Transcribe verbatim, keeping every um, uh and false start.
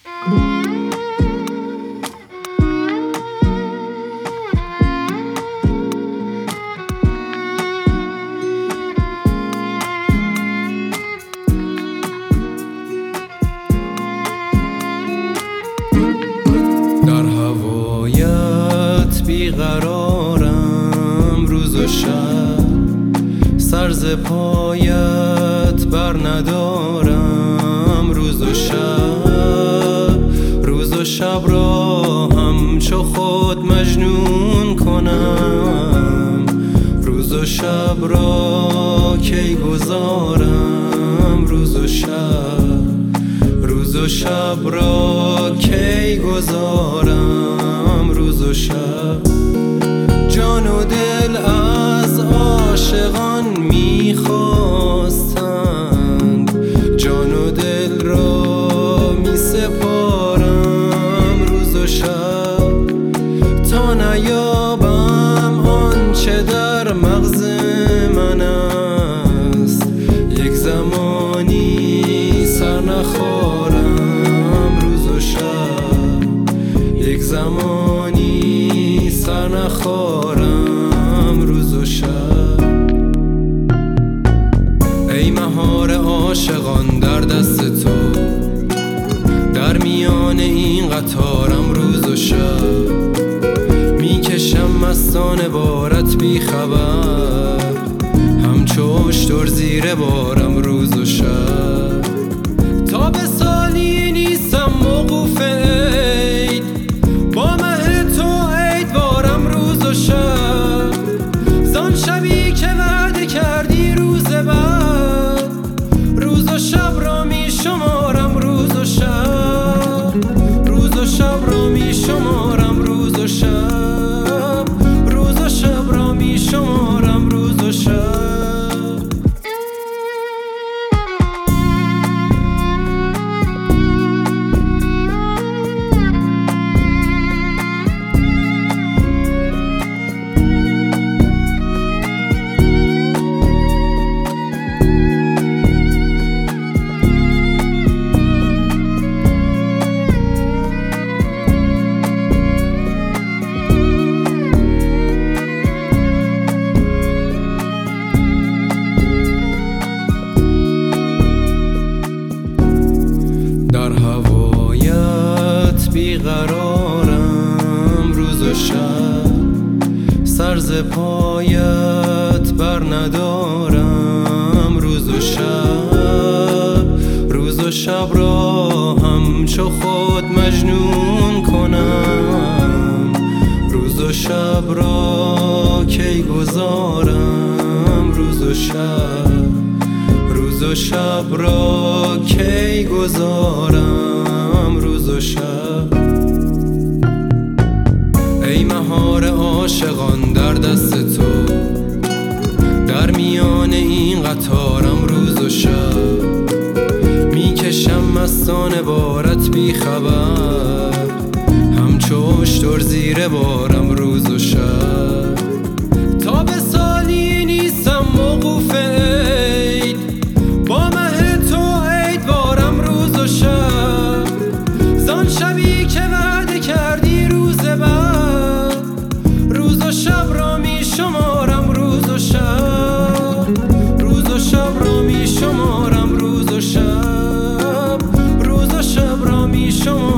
در هوایت بیقرارم روز و شب، سر ز پایت بر ندارم روز و شب. روز و شب را همچو خود مجنون کنم، روز و شب را کی گذارم روز و شب. روز و شب را کی گذارم روز و شب. جان و دل از عاشقان میخواستند، جان و دل را میسپارم روز و شب. تا نیابم آنچه در مغز من است، یک زمانی سر نخارم روز و شب. یک زمانی سر نخارم روز و شب. ای مهار عاشقان در دست تو، در میان این قطارم روز و شب. میکشم مستانه بارت بی خبر، همچو اشتر زیر بارم روز و شب. تا به سالی نیستم موقوف عید، با مه تو عید بارم روز و شب. زان شبی که وعده کردی روز بعد، روز و شب را می شمارم روز و شب. روز و شب را می شمارم روز و شب. روز و شب را می شمارم روز و شب. در هوایت بیقرارم روز و شب، سر ز پایت بر ندارم روز و شب. روز و شب را همچو خود مجنون کنم، روز و شب را کی گذارم روز و شب. روز و شب را کی گذارم روز و شب. ای مهار عاشقان در دست تو، در میان این قطارم روز و شب. میکشم مستانه بارت بی خبر، همچو اشتر زیر بارم روز و شب. تا به سالی نیستم موقوف عید، با مه تو عید بارم روز و شب. زان شبی که وعده کردی روز بعد، روز و شب را می شمارم روز و شب. روز و شب را می شمارم روز و شب. روز و شب را می شمارم